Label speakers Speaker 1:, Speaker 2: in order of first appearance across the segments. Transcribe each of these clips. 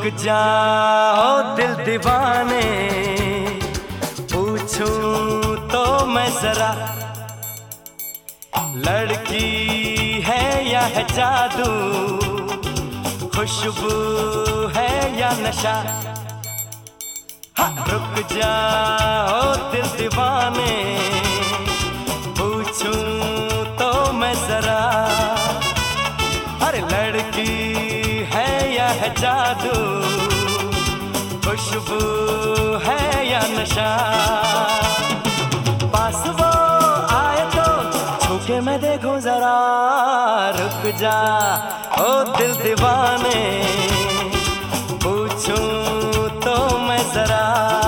Speaker 1: जाओ दिल दीवाने, पूछूं तो मैं जरा, लड़की है या है जादू, खुशबू है या नशा। हाँ, रुक जाओ दिल दीवाने, पूछूं तो मैं जरा, अरे लड़की है या है जादू, खुशबू है या नशा। पास वो आए तो छूके मैं देखूं जरा, रुक जा ओ दिल दीवाने, पूछूं तो मैं जरा।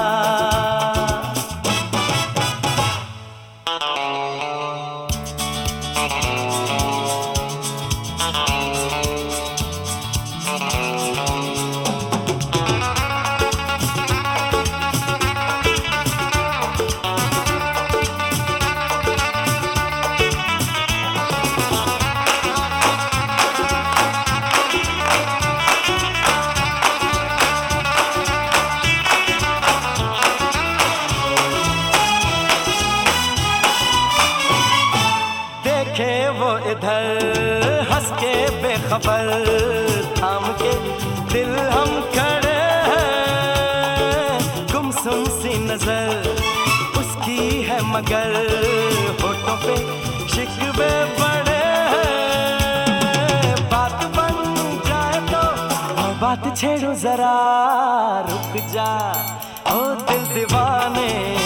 Speaker 1: देखे वो इधर हंस के बेखबर, थाम के दिल हम खड़े हैं, गुमसुम सी नजर उसकी है मगर, होठों पे शिकवे बड़े हैं। बात बन जाए तो मैं बात छेड़ूं जरा, रुक जा ओ दिल दीवाने,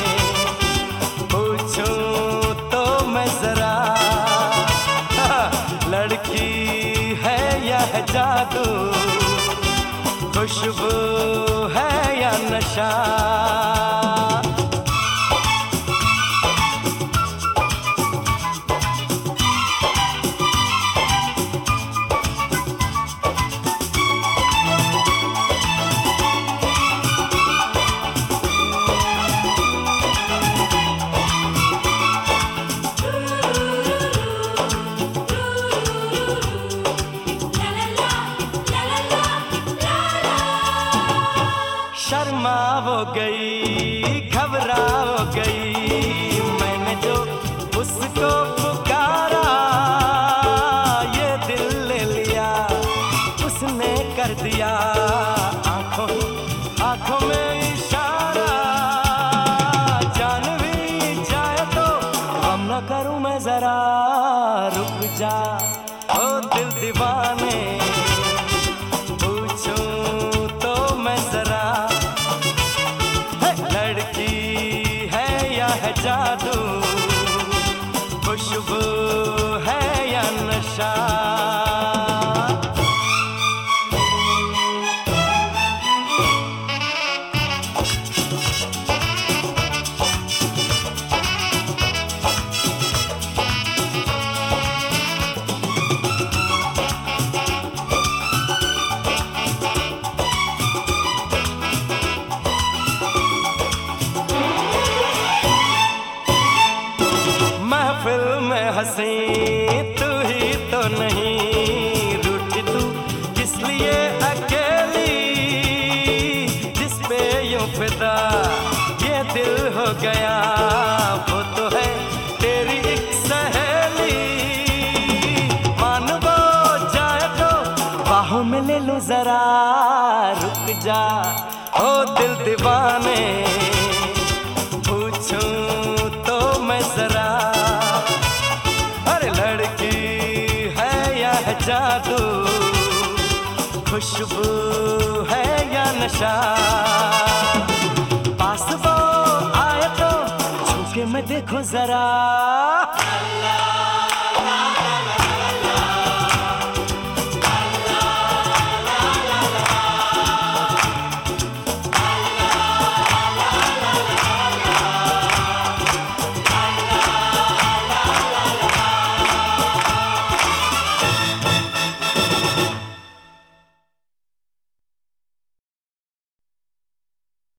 Speaker 1: पूछूं तो मैं जरा, लड़की है या है जादू, खुशबू है या नशा। शर्मा वो गई, घबरा वो गई, मैंने जो उसको पुकारा, ये दिल ले लिया उसने कर दिया, आंखों में इशारा। जान भी जाए तो हम न करूं मैं जरा, रुक जा ओ दिल दीवाने, पूछूं तो मैं जरा, लड़की है या है जादू, खुशबू है या नशा। महफिल में हंसी तू ही तो नहीं, रूठी तू किस लिए अकेली, जिस पे यूं फिदा ये दिल हो गया, वो तो है तेरी एक सहेली। मान वो जाए तो बाहों में ले लो जरा, रुक जा ओ दिल दीवाने, पूछूं तो मैं जरा, लड़की है या है जादू, खुशबू है या नशा। पास वो आए तो छूके मैं देखूं जरा।